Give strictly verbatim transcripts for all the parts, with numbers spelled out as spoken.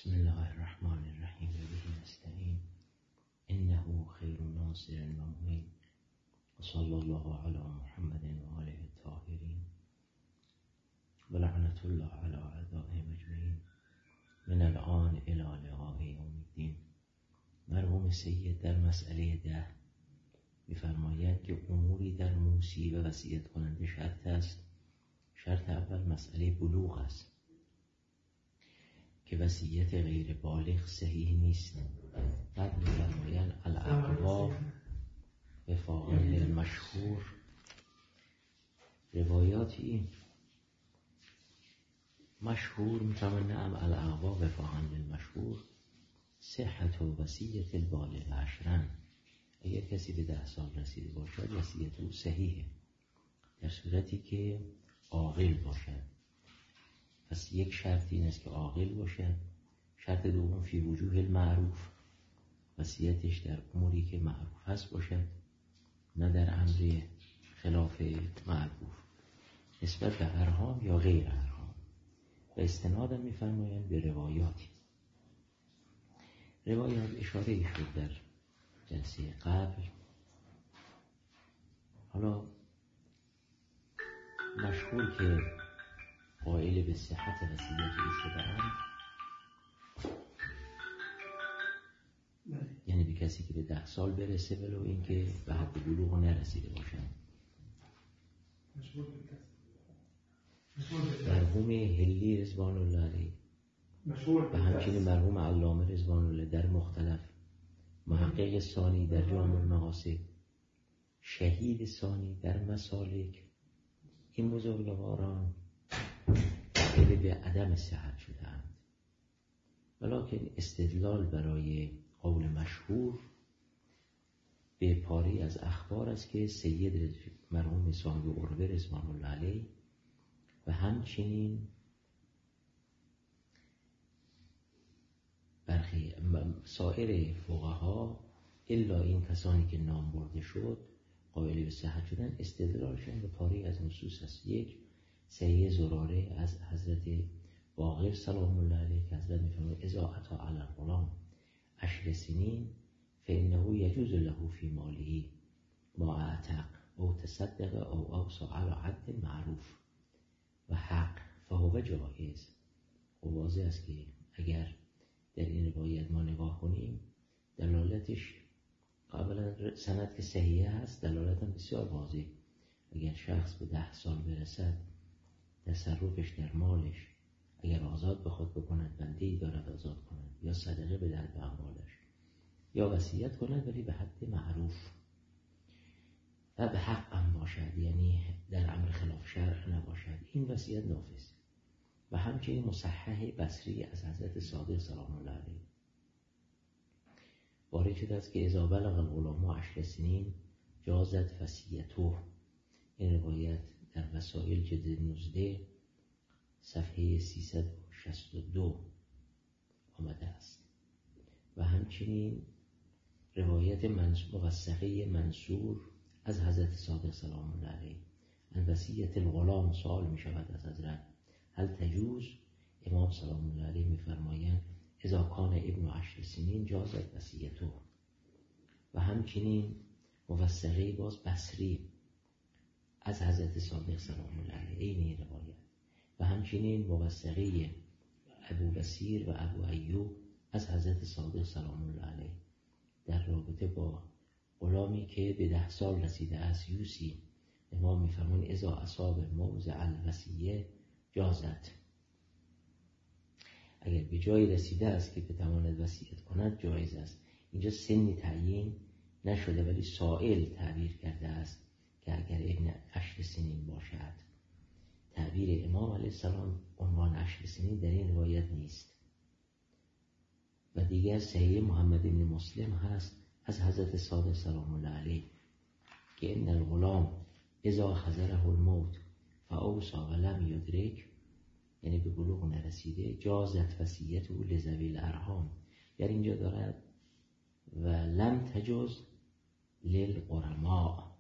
بسم الله الرحمن الرحیم و به نستعین انه خیر ناصر و معین و صلی الله علی محمد و آله الطاهرین و لعنت الله علی اعدائهم اجمعین من الآن الی لقاء یوم الدین. مرحوم سید در مسئله ده می‌فرماید که اموری در موصی و وصیت کننده شرط است. شرط اول مسئله بلوغ است که وصیت غیر بالغ صحیح نیست. بعد می‌فرمایند الاقوا وفاقا للمشهور. روایاتی مشهور می‌فرمایند نعم الاقوا وفاقا للمشهور صحت و وصیت البالغ عشرا. اگر کسی به ده سال رسیده باشد وصیت او صحیحه در صورتی که عاقل باشد. پس یک شرط این است که عاقل باشد. شرط دوم فی وجوه المعروف، وصیتش در اموری که معروف هست باشد، نه در امر خلاف معروف نسبت به ارحام یا غیر ارحام. و استنادا می‌فرمایند به روایاتی. روایات اشاره ای شد در جلسه قبل. حالا مشهور که قائل به صحت وصیت او شده‌اند، یعنی به کسی که به ده سال برسه ولو اینکه به حد بلوغ نرسیده باشد. مرحوم هلی رضوان الله علیه و همچنین مرحوم علامه رضوان الله در مختلف، محقق ثانی در جامع المقاصد، شهید ثانی در مسالک، این بزرگواران قائل به عدم صحت شده‌اند. ولکن استدلال برای قول مشهور به پاری از اخبار است که سید مرحوم صاحب عروه رضوان الله علیه و همچنین برخی سایر فقها الا این کسانی که نام برده شد قائل به صحت شدن، استدلالشون به پاری از نصوص است. یک، سید زراره از حضرت باقر سلام الله علیه که حضرت می‌فرماید اذا اتی علی الغلام عشر سنین فانه یجوز له فی ماله ما اعتق او تصدق او اوصى علی عد معروف و حق فهو جایز. و واضح است که اگر در این روایت ما نگاه کنیم دلالتش قبلا سند که صحیحه هست، دلالت هم بسیار واضح. اگر شخص به ده سال برسد تصرفش در مالش اگر آزاد بخواد بکند بنده‌ای دارد آزاد کند، یا صدقه بدهد به اموالش، یا وصیت کند ولی به حد معروف و به حق هم باشد، یعنی در امر خلاف شرع نباشد، این وصیت نافذ. و همچنین مصحح بصری از حضرت صادق سلام الله علیه وارد شده است که اذا بلغ الغلام عشر سنین جازت وصیته. این روایت در وسائل جلد نوزده صفحه سیصد و شصت و دو آمده است. و همچنین روایت موثقه منصور از حضرت صادق سلام الله علیه از وصیت الغلام سوال می شود از حضرت هل تجوز؟ امام سلام الله علیه می فرمایند اذا کان ابن عشر سنین جازت وصیته. و همچنین موثقه باز بصری از حضرت صادق سلام الله علیه این روایت. و همچنین موثقه ابو بصیر و ابو ایوب از حضرت صادق سلام الله علیه در رابطه با غلامی که به ده سال رسیده است یوسی. امام می‌فرمایند اذا اصاب موضع الوصیه جازت. اگر به جایی رسیده است که بتواند وصیت کند جایز است. اینجا سنی تعیین نشده ولی سائل تعبیر کرده است که اگر ابن عشر سنین باشد. تعبیر امام علیه السلام عنوان عشر سنین در این روایت نیست. و دیگر صحیح محمد بن مسلم هست از حضرت صادق سلام الله علیه که ان الغلام اذا حضره الموت فاوصى ولم یدرک، یعنی به بلوغ نرسیده جازت وصیت او لذوی الارحام. در اینجا دارد و لم تجوز للغرماء.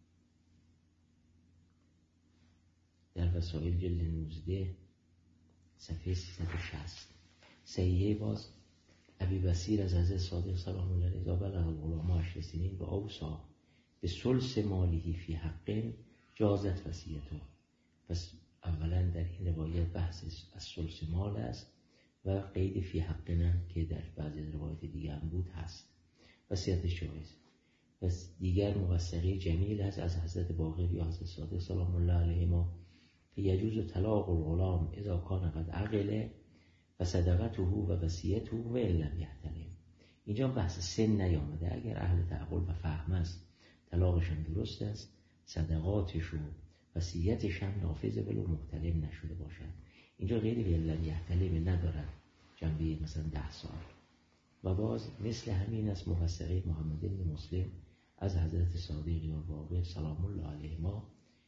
در وسائل جلد نوزده صفحه سیصد و شصت. صحیحه باز ابی بصیر از حضرت صادق سلام الله علیه بلغ الغلام عشر سنین و اوصا به ثلث ماله فی حق جازت وصیته. پس اولا در این روایت بحث از ثلث مال است و قید فی حق نه که در بعضی روایت دیگه هم بود هست. وصیتش جایز. پس دیگر موثقه جمیل هست از حضرت باقر یا حضرت صادق سلام الله علیه ما که یجوز طلاق الغلام اذا کان قد عقل و صدقته و وصیته و لم یحتلم. اینجا بحث سن نیامده. اگر اهل تعقل و فهم است طلاقشان درست است، صدقاتش و وصیتش هم نافذ ولو محتلم نشده باشد. اینجا غیر لم یحتلم ندارد جنبه مثلا ده سال. و باز مثل همین است موثقه محمد بن مسلم از حضرت صادق یا باقر سلام الله علیه ما.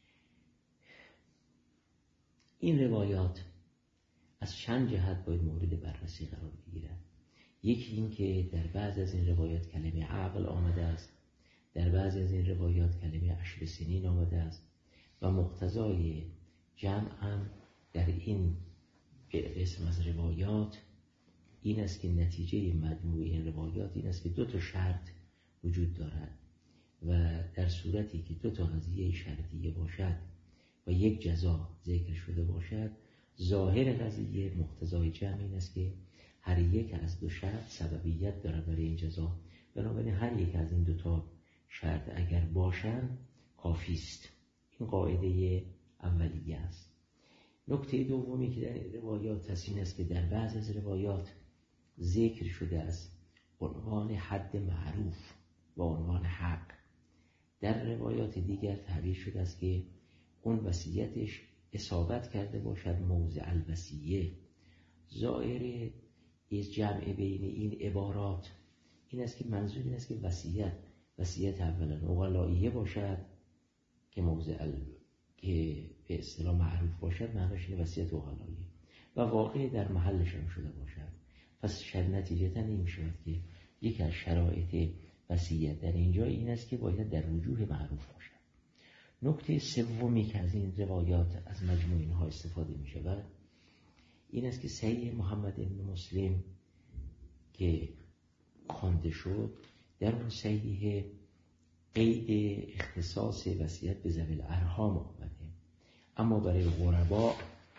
این روایات از چند جهت باید مورد بررسی قرار بگیرد. یکی این که در بعض از این روایات کلمه عقل آمده است، در بعض از این روایات کلمه عشر سنین آمده است و مقتضای جمع هم در این قسم از روایات این است که نتیجه مجموع این روایات این است که دو تا شرط وجود دارد و در صورتی که دو تا قضیه شرطیه باشد و یک جزا ذکر شده باشد، ظاهر قضیه مقتضای جمع این است که هر یک از دو شرط سببیت دارد برای این جزا. بنابراین هر یک از این دو تا شرط اگر باشند کافی است. این قاعده اولیه است. نکته دومی که در این روایات هست این است که در بعض از روایات ذکر شده است عنوان حد معروف و عنوان حق. در روایات دیگر تعبیر شده است که اون وصیتش اصابت کرده باشد موضع الوصیه. ظاهر از جمع بین این عبارات این است که منظور این است که وصیت وصیت اولا اغلائیه باشد که موضع ال... که به اصطلاح معروف باشد، معناش اینه وصیت اغلائیه و واقع در محلش هم شده باشد. پس شد نتیجتا این میشود که یکی از شرایط وصیت در اینجا این است که باید در وجوه معروف باشد. نکته سومی که از این روایات از مجموع اینها استفاده می شود این است که صحیح محمد بن مسلم که خوانده شد در اون صحیح قید اختصاص وصیت به ذوی الارحام آمده، اما برای غربا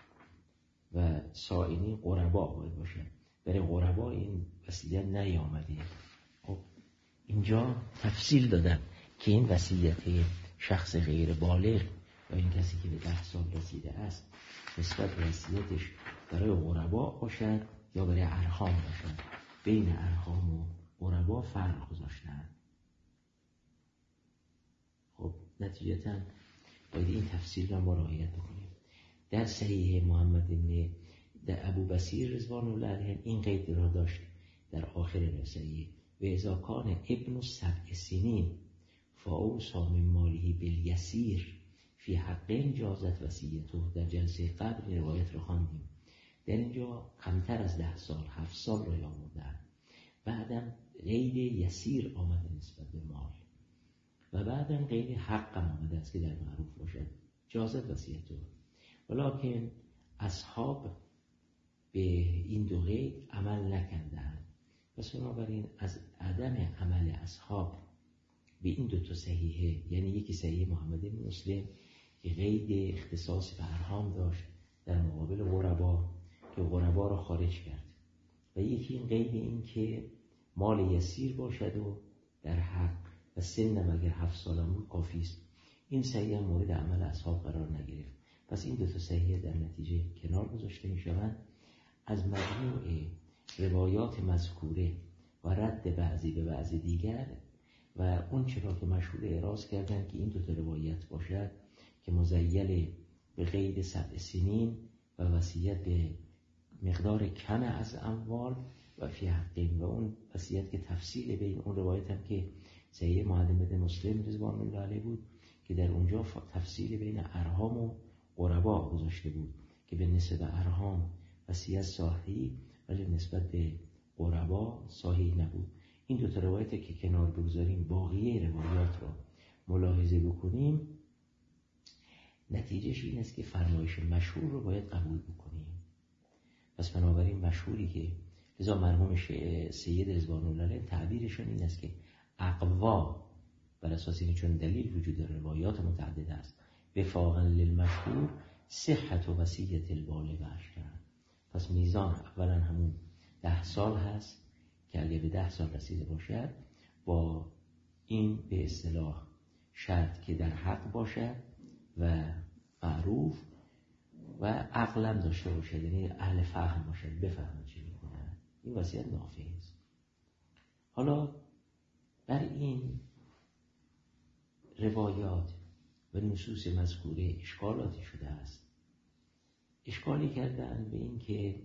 و سائلین غربا باید باشد. برای غربا این وصیت نیامده. خب اینجا تفصیل دادم که این وصیت شخص غیر بالغ یا این کسی که به ده سال رسیده است نسبت وصیتش برای غربا باشد یا برای ارحام باشد. بین ارحام و غربا فرق گذاشتند. خب نتیجتا باید این تفصیل را مراعات بکنیم. در صحیح محمد بن در ابو بصیر رضوان الله علیه این قید را داشت در آخر صحیح و اذا کان ابن سبع سنین فاوصی من ماله بالیسیر فی حق جازت وصیته. در جلسه قبل روایت را خواندیم. در اینجا کمتر از ده سال هفت سال را آمدند. بعدم قید یسیر آمده نسبت به مال و بعدم قید حق آمده است که در معروف باشد جازت وصیته. ولکن اصحاب به این دو قید عمل نکردند. پس بنابراین از عدم عمل اصحاب به این دو تا صحیحه، یعنی یکی صحیح محمد بن مسلم که قید اختصاص به ارحام داشت در مقابل غربا که غربا را خارج کرد، و یکی این قید این که مال یسیر باشد و در حق و سنم اگر هفت سالم بود کافی است. این صحیح مورد عمل اصحاب قرار نگرفت. پس این دو تا صحیح در نتیجه کنار گذاشته می شوند. از مجموع روایات مذکوره و رد بعضی به بعضی دیگر و اون چرا که مشهور اعراض کردن که این دو تا روایت باشد که مزیل به قید سبع سنین و وصیت به مقدار کم از اموال و فی حقین و اون وصیت که تفصیل بین اون روایت هم که صحیح محمد بن مسلم رضوان الله علیه بود که در اونجا تفصیل بین ارحام و غربا گذاشته بود که به نسبت ارحام وصیت صحیح ولی نسبت به غربا صحیح نبود. این دو تا روایت که کنار بگذاریم باقی روایات رو ملاحظه بکنیم، نتیجهش این است که فرمایش مشهور رو باید قبول بکنیم. پس بنابراین مشهوری که لذا مرحوم سید رضوان الله علیه تعبیرشون این است که اقوا، بر اساس این چون دلیل وجود داره، روایات متعدد است، وفاقا للمشهور صحت و وصیت البالغ اشکر. پس میزان اولا همون ده سال هست که اگه به ده سال رسیده باشد با این به اصطلاح شرط که در حق باشد و معروف و عقلم داشته باشد، یعنی اهل فهم باشد، بفهمد چی میکنه، این وصیت نافذ. حالا بر این روایات و نصوص مذکوره اشکالاتی شده است. اشکالی کردن به این که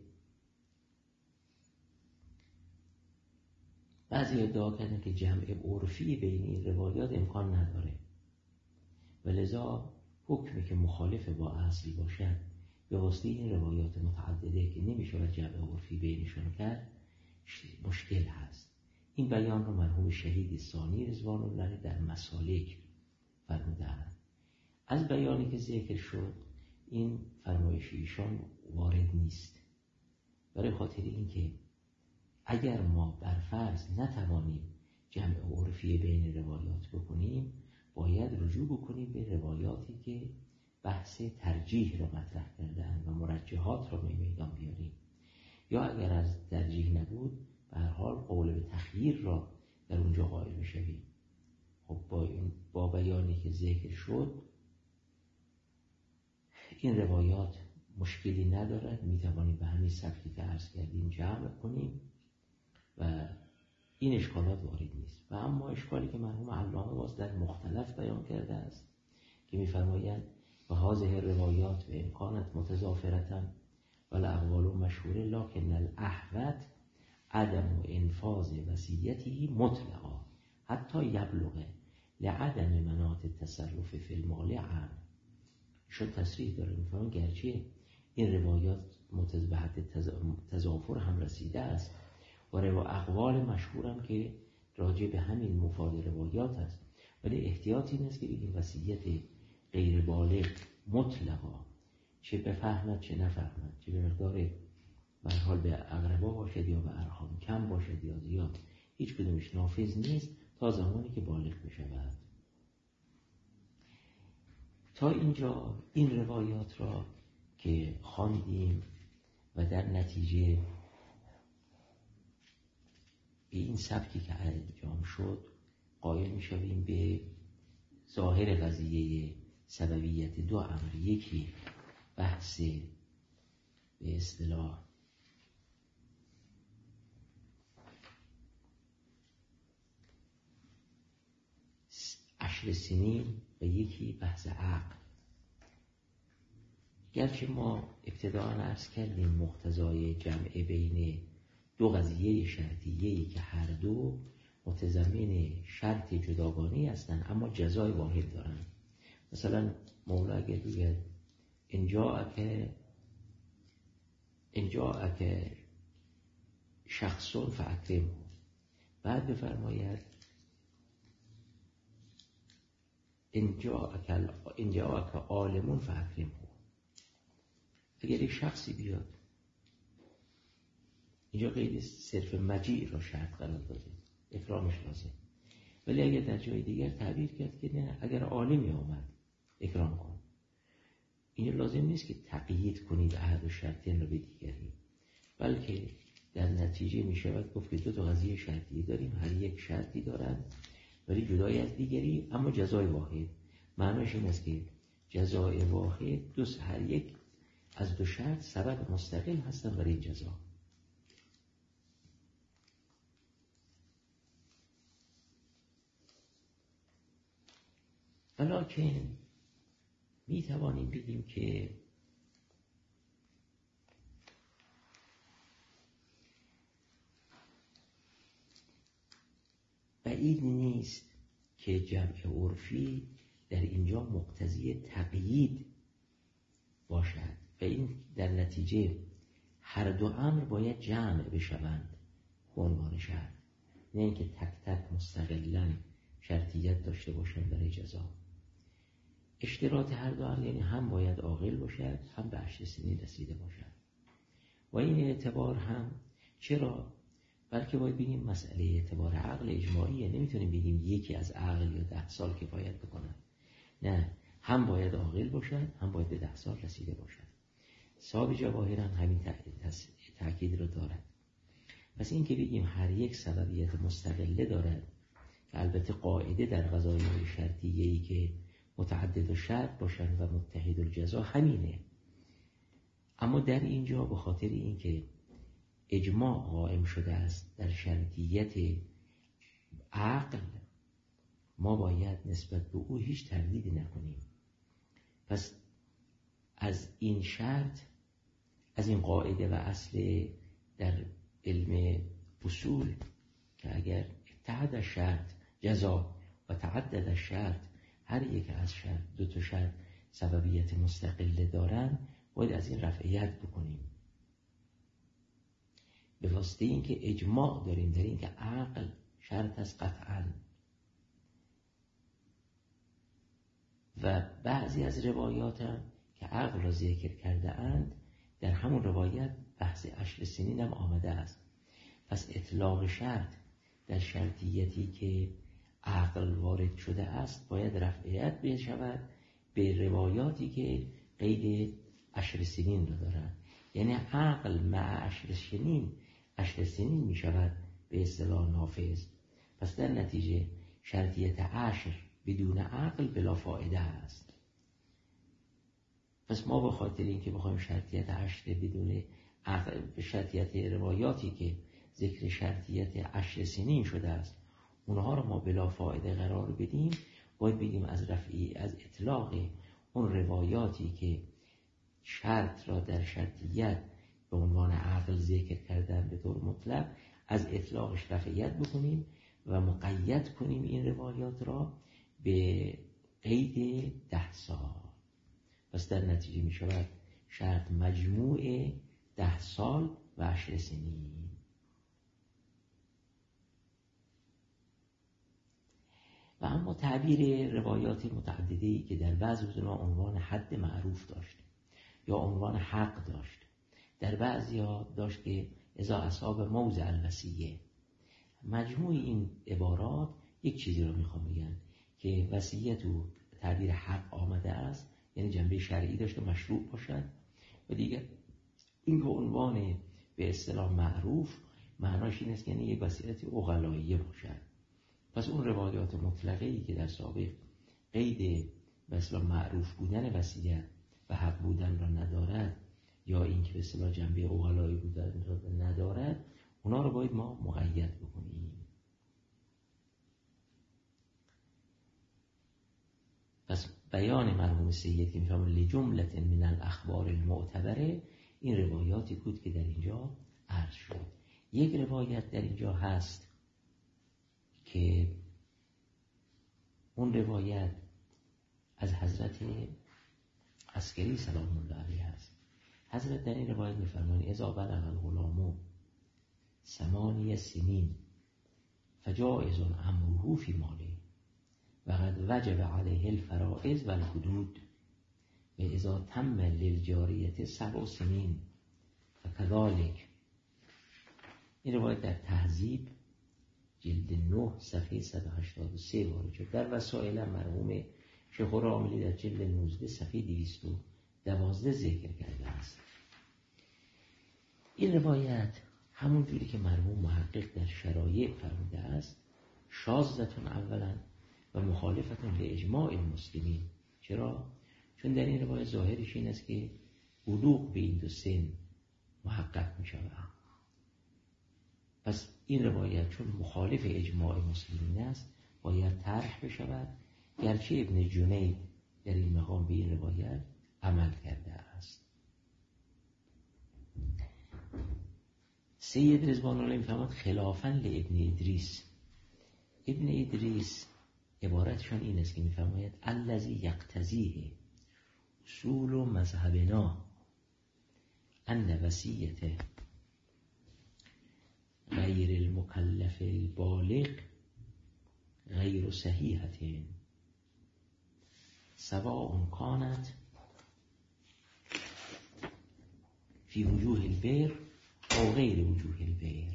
بعضی ادعا کردن که جمع عرفی بین این روایات امکان نداره و لذا حکمی که مخالف با اصل باشد به واسطه این روایات متعدده که نمیشه جمع عرفی بینشون کرد مشکل هست. این بیان رو مرحوم شهید ثانی رضوان الله در مسالک فرمودند. از بیانی که ذکر شد این فرمایش ایشان وارد نیست، برای خاطر اینکه اگر ما بر فرض نتوانیم جمع عرفی بین روایات بکنیم باید رجوع بکنیم به روایاتی که بحث ترجیح را مطرح کردن و مرجحات را می میدان بیاریم، یا اگر از ترجیح نبود به هر حال قول به تخییر را در اونجا قائل بشویم. خب با این با بیانی که ذکر شد این روایات مشکلی ندارد، می توانیم به همین سبکی که عرض کردیم جمع کنیم و این اشکالات وارد نیست. و اما اشکالی که مرحوم علامه باز در مختلف بیان کرده است که می‌فرمایند و هذه روایات و امکانت متضافرة و الاقوال مشهوره لکن الاحوط عدم انفاذ وصیته مطلقا حتی یبلغ لعدم مناط التصرف فی المال عام. شد تصریح داره می‌فرمایند گرچه این روایات متضافر تضافر هم رسیده است و اقوال مشهورم که راجع به همین مفاد روایات است، ولی احتیاط این است که این وصیت غیر بالغ مطلقا چه بفهمد چه نفهمد، چه به مقدار به هر حال به اقربا باشد یا به ارحام کم باشد یا زیاد، هیچ کدومش نافذ نیست تا زمانی که بالغ بشود. تا اینجا این روایات را که خواندیم و در نتیجه به این سبکی که انجام شد قائل می شویم به ظاهر قضیه سببیت دو امر. یکی بحث به اصطلاح عشر سنین و یکی بحث عقل. گرچه ما ابتداء عرض کردیم مقتضای جمع بین دو قضیه شرطیه‌ای که هر دو متضمن شرط جداگانه هستند اما جزای واحد دارند. مثلا مولا اگر بگه ان جاءک ان جاءک شخص فاکرمه، بعد بفرماید ان جاءک ان جاءک عالم فاکرمه. اگر یک شخصی بیاد اینجا قید صرف مجیع را شرط قرار داده، اکرامش لازم، ولی اگر در جای دیگر تعبیر کرد که نه اگر عالمی آمد اکرام کن، این لازم نیست که تقیید کنید احد و شرطین را به دیگری، بلکه در نتیجه می شود گفت که دو تا قضیه شرطی داریم، هر یک شرطی دارند ولی جدای از دیگری اما جزای واحد. معناش این است که جزای واحد دو هر یک از دو شرط سبب مستقل هستن برای این جزا. ولیکن می توانیم بگیم که بعید نیست که جمع عرفی در اینجا مقتضی تقیید باشد و این در نتیجه هر دو امر باید جمع بشوند به عنوان شرط، نه اینکه تک تک مستقلاً شرطیت داشته باشند برای جزا. اشتراط هر دو امر یعنی هم باید عاقل باشد هم به عشر سنین رسیده باشد. و این اعتبار هم چرا؟ بلکه باید بگیم مسئله اعتبار عقل اجماعیه، نمیتونیم بگیم یکی از عقل یا ده سال کفایت بکنن، نه، هم باید عاقل باشد هم باید به ده سال رسیده باشد. صاحب جواهر هم همین تأکید رو دارد. پس این که بگیم هر یک سببیت مستقله دارد که البته قاعده در قضایای شرطیه‌ای که متعدد و شرط باشند و متحد الجزا همینه، اما در اینجا به خاطر اینکه اجماع قائم شده است در شرطیت عقل، ما باید نسبت به او هیچ تردیدی نکنیم. پس از این شرط، از این قاعده و اصل در علم اصول که اگر اتحاد الشرط جزا و تعدد الشرط، هر یک از شرط دو تا شرط سببیت مستقله دارن، باید از این رفعیت بکنیم به واسطه اینکه اجماع داریم در اینکه عقل شرط است قطعاً. و بعضی از روایات هم که عقل را ذکر کرده اند، در همون روایت بحث عشر سنین هم آمده است. پس اطلاق شرط در شرطیتی که عقل وارد شده است باید رفعیت بشود به روایاتی که قید عشر سنین را دارند. یعنی عقل مع عشر سنین عشر سنین می شود به اصطلاح نافذ. پس در نتیجه شرطیت عشر بدون عقل بلا فایده است. پس ما به خاطر اینکه بخوایم شرطیت عشر بدون عقل، به شرطیت روایاتی که ذکر شرطیت عشر سنین شده است اونها رو ما بلا فایده قرار بدیم، باید بگیم از رفعی از اطلاق اون روایاتی که شرط را در شرطیت به عنوان عقل ذکر کردن به طور مطلق، از اطلاقش رفعیت بکنیم و مقید کنیم این روایات را به قید ده سال. پس در نتیجه می شود شرط مجموع ده سال و عشر سنین. و اما تعبیر روایات متعدده‌ای که در بعض اونها عنوان حد معروف داشت یا عنوان حق داشت، در بعضی ها داشت که اذا اصاب موضع الوصیه. مجموع این عبارات یک چیزی رو میخوام بگن که وصیه تو تعبیر حق آمده است، یعنی جنبه شرعی داشته مشروع باشد، و دیگر این که عنوان به اصطلاح معروف معناش این است یعنی یک وصیت عقلاییه باشد. پس اون روایات مطلقه‌ای که در سابق قید به اصطلاح معروف بودن وصیت و حق بودن را ندارد، یا این که به اصطلاح جنبه عقلایی بودن را ندارد، اونا رو باید ما مقید بکنیم. پس بیان مرحوم سید که میفهمون لجملت من الاخبار المعتبره، این روایاتی بود که در اینجا عرض شد. یک روایت در اینجا هست که اون روایت از حضرت عسکری سلام الله علیه هست. حضرت در این روایت میفرمایند اذا بلغ الغلام ثمانی سنین فجائز امره فی ماله و قد وجب علیه الفرائض و الحدود و اذا تم للجاریه سبع سنین فکذالک. این روایت در تهذیب جلد نه صفحه صد و هشتاد و سه وارد شد. در وسائل مرحوم شیخ راملی در جلد نوزده صفحه دویست و دوازده ذکر کرده است. این روایت همون جوری که مرحوم محقق در شرایع فرموده است شاذتون اولا و مخالفتون به اجماع المسلمین. چرا؟ چون در این روایت ظاهرش این است که بلوغ به این دو سن محقق می شود. پس این روایت چون مخالف اجماع مسلمین است باید طرح بشود، گرچه ابن جنید در این مقام به این روایت عمل کرده است. سید رضوان الله می‌فرماید خلافاً لابن ادریس. ابن ادریس عبارتشان این است که می‌فرماید الذی یقتضیه اصول مذهبنا ان وصیته غیر المکلف البالغ غیر صحیحة سواء کانت فی وجوه البر او غیر وجوه البر.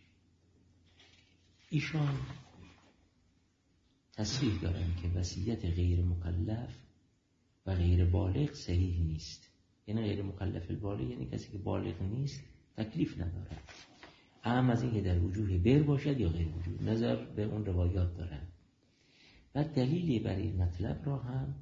ایشان تصریح دارن که وصیت غیر مکلف و غیر بالغ صحیح نیست. یعنی غیر مکلف البالغ یعنی کسی که بالغ نیست، تکلیف نداره، اهم از این که در وجوه بر باشد یا غیر وجوه، نظر به اون روایات دارن. و دلیلی برای این مطلب را هم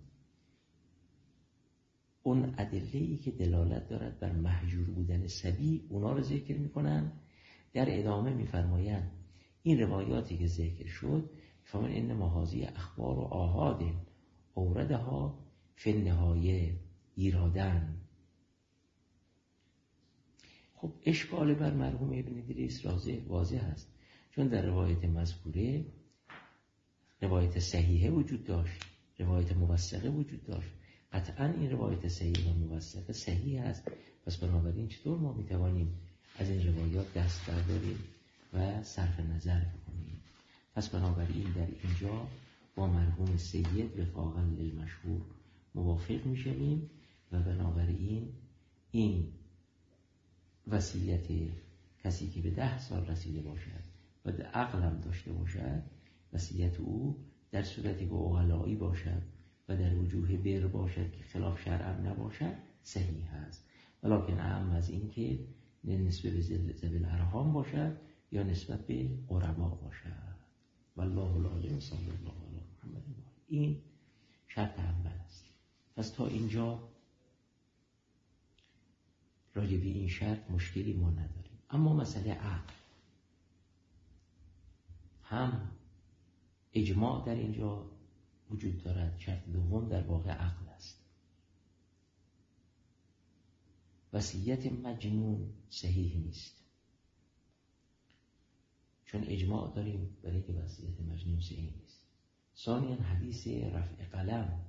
اون ادله‌ای که دلالت دارد بر محجور بودن صبی، اونا رو ذکر میکنن. در ادامه میفرمایند این روایاتی که ذکر شد فمن ان مهازی اخبار و آحاد اوردها فی النهایه ایرادن. خب اشکال بر مرحوم ابن ادریس واضح است، چون در روایت مذکوره روایت صحیحه وجود داشت، روایت موثقه وجود داشت. قطعا این روایت صحیح و موثقه صحیح است، پس بنابراین چطور ما میتوانیم از این روایات دست برداریم و صرف نظر کنیم؟ پس بنابراین در اینجا با مرحوم سید وفاقا للمشهور موافق میشویم و بنابراین این وصیت کسی که به ده سال رسیده باشد و عقلم داشته باشد، وصیت او در صورتی که عقلایی باشد و در وجوه بر باشد که خلاف شرع نباشد صحیح است، ولکن اهم از این که نسبت به ذوی الارحام باشد یا نسبت به قربا باشد. والله العالم. صلی الله علی محمد. این شرط اول است. پس تا اینجا راجع به این شرط مشکلی ما نداریم. اما مسئله عقل، هم اجماع در اینجا وجود دارد. شرط دوم در واقع عقل است. وصیت مجنون صحیح نیست، چون اجماع داریم برای که وصیت مجنون صحیح نیست. ثانیاً حدیث رفع قلم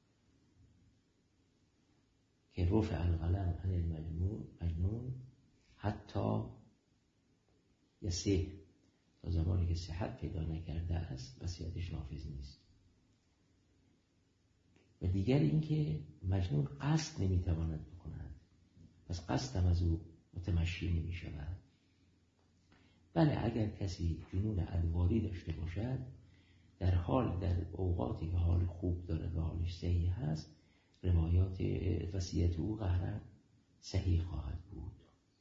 که رفع القلم عن المجنون مجنون حتی یصح، تا زمانی که صحت پیدا نکرده است وصیتش نافذ نیست. و دیگر اینکه مجنون قصد نمیتواند بکند، پس قصد هم از او متمشی نمی شود. بله اگر کسی جنون ادواری داشته باشد، در حال در اوقاتی که حال خوب دارد و حالش صحیح هست، روایات وصیت او قهرن صحیح خواهد بود.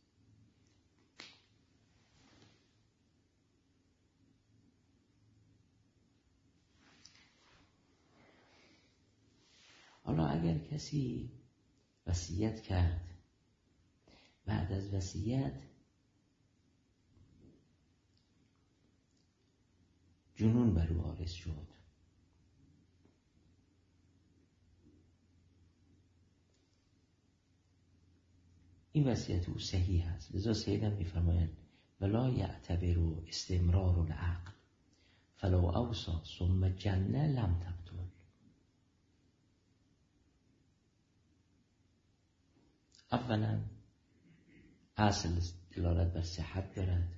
حالا اگر کسی وصیت کرد، بعد از وصیت جنون بر او عارض شد، این وصیت او صحیح است. لذا سیدم می‌فرمایند ولا یعتبر استمرار العقل فلو اوصى ثم جن لم تبطل. اولا اصل دلالت بر صحت دارد.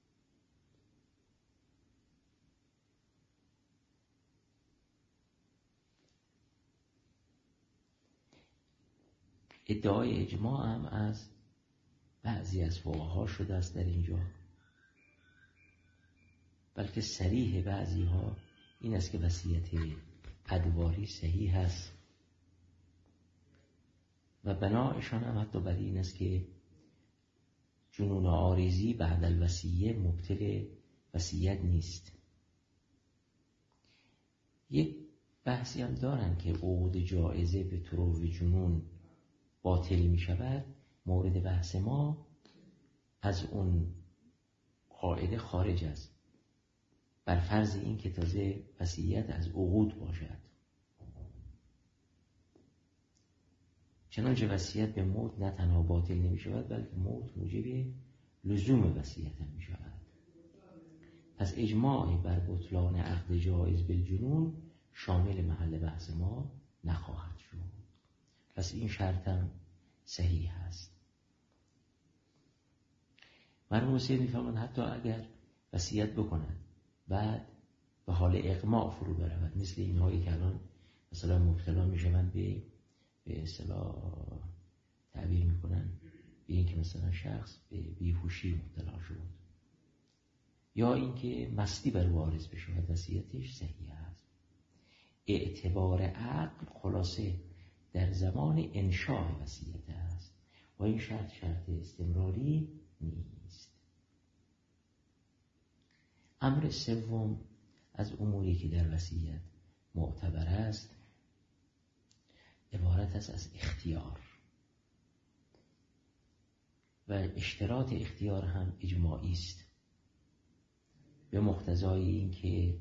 ادعای اجماع هم از بعضی از فقها شده است در اینجا، بلکه صریح بعضی ها این است که وصیت ادواری صحیح است و بنایشان هم حتی بر این است که جنون عارضی بعد الوصیه مبطل وصیت نیست. یک بحثی هم دارن که عقود جائزه به طرق جنون باطل می شود. مورد بحث ما از اون قاعده خارج است، بر فرض این که تازه وصیت از عقود باشد. چنانچه وصیت به موت نه تنها باطل نمی شود، بلکه موت موجب لزوم وصیت هم می شود. پس اجماع بر بطلان عقد جایز بالجنون شامل محل بحث ما نخواهد شد. پس این شرط هم صحیح است. مرحوم سید می‌فرمایند حتی اگر وصیت بکند بعد به حال اغماء فرو برود، مثل اینهایی که الان مثلا مبتلا میشوند به به اصطلاح تعبیر میکنن به اینکه مثلا شخص به بیهوشی مبتلا شد یا اینکه مستی بر وارث بشه، وصیتش صحیح است. اعتبار عقل خلاصه در زمان انشاء وصیت است و این شرط شرط استمراری نیست. امر سوم از اموری که در وصیت معتبر است عبارت است از اختیار و اشتراط اختیار هم اجماعی است، به مقتضای این که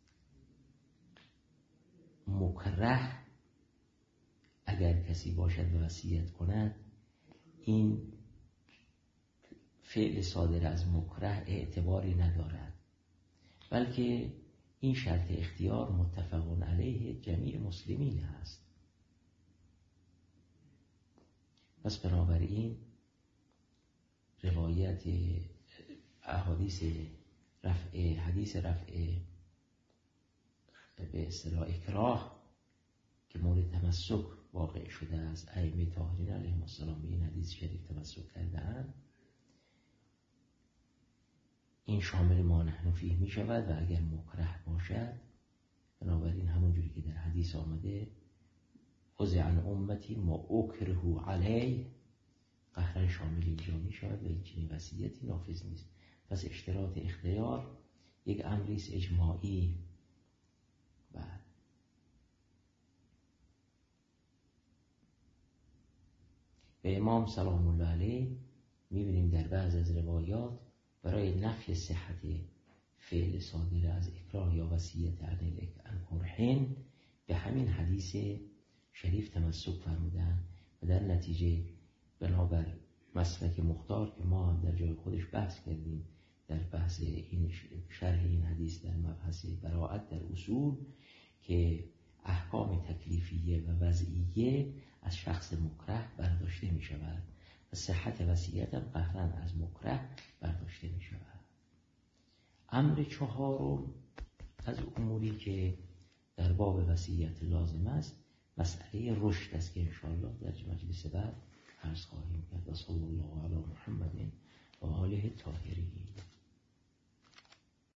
مکره اگر کسی باشد و وصیت کند، این فعل صادر از مکره اعتباری ندارد، بلکه این شرط اختیار متفق علیه جمیع مسلمین است. پس بنابراین روایت احادیث رفع حدیث رفع به اصطلاح اکراه که مورد تمسک واقع شده است، ائمه طاهرین علیهم السلام به این حدیث شریف تمسک کرده‌اند، این شامل ما نحن فیه می شود و اگر مکره باشد بنابراین همونجوری که در حدیث آمده خذ عن امتی ما اکره علیه، قهرن شامل اینجا می شود و این چنین وصیتی نافذ نیست. پس اشتراط اختیار یک امری است اجماعی. بعد به امام سلام الله علیه می‌بینیم در بعض از روایات برای نفی صحت فعل صادر از اکراه یا وصیت عن کرهن به همین حدیث شریف تمسک فرمودن و در نتیجه بنابر مسلک مختار که ما هم در جای خودش بحث کردیم در بحث این شرح این حدیث در مبحث براءت در اصول، که احکام تکلیفیه و وضعیه از شخص مکره برداشته می شود و صحت وصیت هم قهراً از مکره برداشته می شود. امر چهارم از اموری که در باب وصیت لازم است مسئله رشد است که انشاءالله در مجلس بعد عرض خواهیم کرد. صلی الله علی محمد و آله الطاهرین.